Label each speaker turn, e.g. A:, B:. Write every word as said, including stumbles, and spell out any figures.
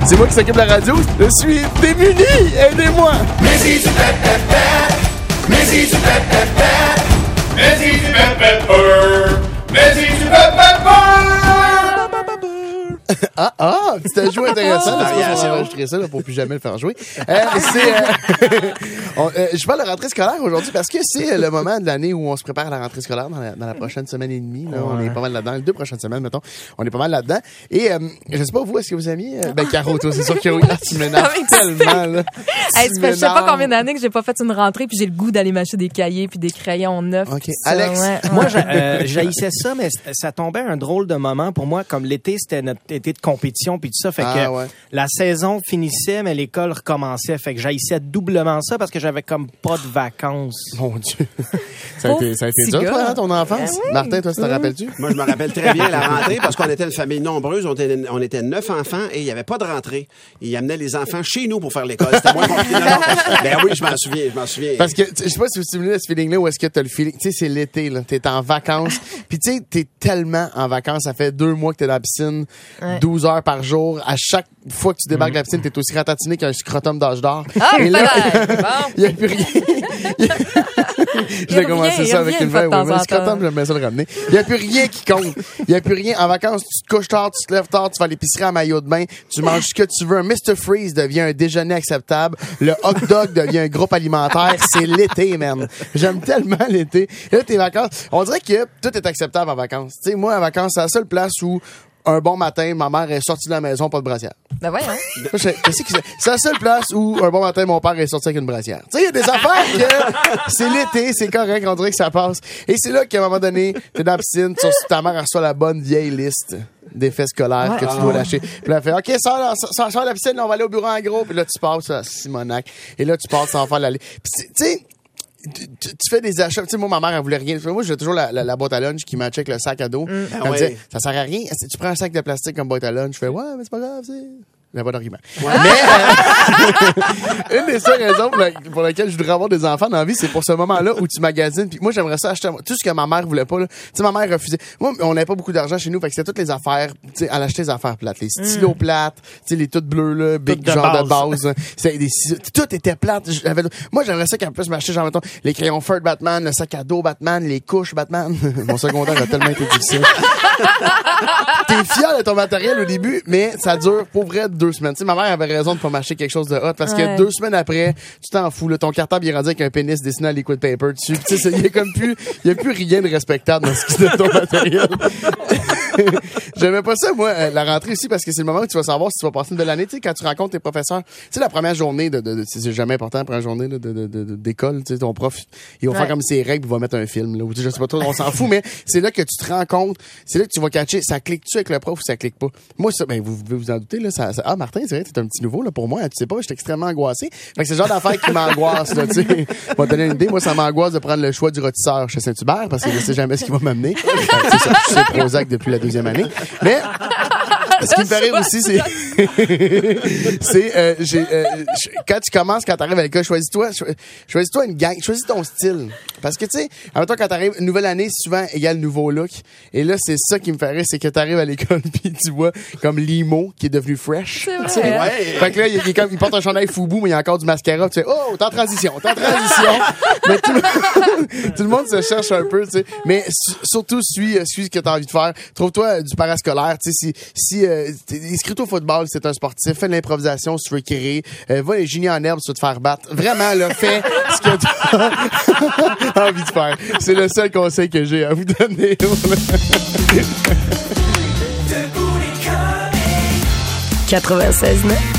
A: C'est moi qui s'occupe de la radio. Je suis démuni. Aidez-moi.
B: Mais si tu fais pépère, mais si tu fais pépère, mais si tu fais pépère, mais si tu fais pépère.
A: Ah, ah, petit ajout intéressant. Là, on va enregistrer ça là, pour plus jamais le faire jouer. Euh, c'est, euh, on, euh, je parle de rentrée scolaire aujourd'hui parce que c'est le moment de l'année où on se prépare à la rentrée scolaire dans la, dans la prochaine semaine et demie. Là, ouais. On est pas mal là-dedans. Les deux prochaines semaines, mettons. On est pas mal là-dedans. Et euh, je sais pas, vous, est-ce que vous avez mis... Euh, ben, Caro, toi, c'est sûr que oui. Ah, tu m'énerves tellement, là.
C: Hey, je sais pas combien d'années que j'ai pas fait une rentrée puis j'ai le goût d'aller m'acheter des cahiers puis des crayons neufs.
A: OK.
C: Ça,
A: Alex?
C: Ouais, ouais.
D: Moi, euh, j'haïssais ça, mais ça tombait à un drôle de moment. Pour moi, comme l'été, c'était notre été de compétition puis tout ça. Fait
A: ah,
D: que
A: ouais.
D: la saison finissait, mais l'école recommençait. Fait que j'haïssais doublement ça parce que j'avais comme pas de vacances.
A: Mon Dieu. Ça a été, ça a été dur, toi, hein, ton enfance?
C: Ah, oui.
A: Martin, toi, tu te
C: oui.
A: rappelles-tu?
E: Moi, je me rappelle très bien la rentrée parce qu'on était une famille nombreuse. On était, on était neuf enfants et il n'y avait pas de rentrée. Ils amenaient les enfants chez nous pour faire l'école. C'était moins compliqué. Non, non. Ben oui, je m'en souviens, je m'en souviens.
A: Parce que, je sais pas si vous vous souvenez de ce feeling-là ou est-ce que t'as le feeling, tu sais, c'est l'été, là. T'es en vacances. Puis tu sais, t'es tellement en vacances. Ça fait deux mois que t'es dans la piscine,
C: ouais.
A: douze heures par jour. À chaque fois que tu débarques de la piscine, t'es aussi ratatiné qu'un scrotum d'âge d'or.
C: Ah,
A: et là,
C: bon.
A: il y a plus rien. Je vais commencer ça avec une veille. Le scrotum, j'aime bien ça le ramener. Il y a plus rien qui compte. Il y a plus rien. En vacances, tu te couches tard, tu te lèves tard, tu vas à l'épicerie en maillot de bain, tu manges ce que tu veux. Un mister Freeze devient un déjeuner acceptable. Le hot dog devient un groupe alimentaire. C'est l'été, man. J'aime tellement l'été. Et là, tes vacances, on dirait que tout est acceptable en vacances. Tu sais, moi, en vacances, c'est la seule place où un bon matin, ma mère est sortie de la maison, pas de brassière.
C: Ben voyons.
A: C'est la seule place où un bon matin, mon père est sorti avec une brassière. Tu sais, il y a des affaires que c'est l'été, c'est correct, on dirait que ça passe. Et c'est là qu'à un moment donné, t'es dans la piscine, tu, ta mère reçoit la bonne vieille liste d'effets scolaires ouais. que tu dois lâcher. Puis là, elle fait, OK, sors, sors, sors de la piscine, là, on va aller au bureau en gros. Puis là, tu passes à Simonac. Et là, tu passes sans faire l'aller. Puis tu sais, Tu, tu, tu fais des achats. Tu sais, moi, ma mère, elle voulait rien. Moi, j'ai toujours la, la, la boîte à lunch qui matchait avec le sac à dos. Mm. Elle me disait, ça sert à rien. Tu prends un sac de plastique comme boîte à lunch. Je fais, ouais, mais c'est pas grave, c'est. J'avais pas d'argument. Ouais. Mais, euh, une des seules raisons pour, la, pour lesquelles je voudrais avoir des enfants dans la vie, c'est pour ce moment-là où tu magasines. Puis moi, j'aimerais ça acheter tout ce que ma mère voulait pas, là. Tu sais, ma mère refusait. Moi, on n'avait pas beaucoup d'argent chez nous, fait que c'était toutes les affaires, tu sais, elle achetait les affaires plates. Les stylos mm. plates, tu sais, les toutes bleues, là, big de genre base. de base. C'était des ciseaux. Tout était plate. J'avais, moi, j'aimerais ça qu'elle puisse m'acheter, genre, mettons, les crayons Ford Batman, le sac à dos Batman, les couches Batman. Mon secondaire a tellement été difficile. T'es fier de ton matériel au début, mais ça dure pour vrai deux semaines. Tu sais, ma mère avait raison de pas m'acheter quelque chose de hot parce ouais. que deux semaines après, tu t'en fous. Là, ton cartable il est rendu avec un pénis dessiné à liquid paper dessus. Tu sais, il y a comme plus, il y a plus rien de respectable dans ce qui est de ton matériel. J'aimais pas ça, moi, la rentrée aussi, parce que c'est le moment où tu vas savoir si tu vas passer une belle année. Tu sais, quand tu rencontres tes professeurs, tu sais, la première journée de, de, de c'est jamais important, la première journée de, de, de, de, d'école, tu sais, ton prof, il va ouais. faire comme ses règles, il va mettre un film, là, ou tu sais, je sais pas trop, on s'en fout, mais c'est là que tu te rends compte, c'est là que tu vas catcher, ça clique-tu avec le prof ou ça clique pas? Moi, ça, ben, vous pouvez vous en douter, là, ça, ça ah, Martin, c'est vrai, t'es un petit nouveau, là, pour moi, tu sais pas, j'étais extrêmement angoissé. Fait que c'est le genre d'affaire qui m'angoisse, là, tu sais. Pour te donner une idée, moi, ça m'angoisse de prendre le choix du rôtisseur chez Saint-Hubert, parce que je sais jamais ce qui va m'amener. C'est ça, je suis Prozac depuis la deuxième année. Mais, ce qui me fait rire aussi, c'est, c'est, euh, j'ai, euh, quand tu commences, quand t'arrives à l'école, choisis-toi, choisis-toi une gang, choisis ton style. Parce que, tu sais, en même temps, quand t'arrives, une nouvelle année, souvent, égale nouveau look. Et là, c'est ça qui me fait rire, c'est que t'arrives à l'école pis tu vois, comme Limo, qui est devenu fresh.
C: C'est vrai.
A: Ouais. Fait que là, il, il, il porte un chandail Fubu, mais il y a encore du mascara. Tu sais, oh, t'es en transition, t'es en transition. Mais tout le, monde, tout le monde se cherche un peu, tu sais. Mais su, surtout, suis, suis ce que t'as envie de faire. Trouve-toi du parascolaire, tu sais, si, si, euh, inscris-toi au football si t'es un sportif, fais de l'improvisation si tu veux créer, euh, va les génies en herbe si tu veux te faire battre. Vraiment, là, fais ce que t'as envie de faire. C'est le seul conseil que j'ai à vous donner.
C: quatre-vingt-seize neuf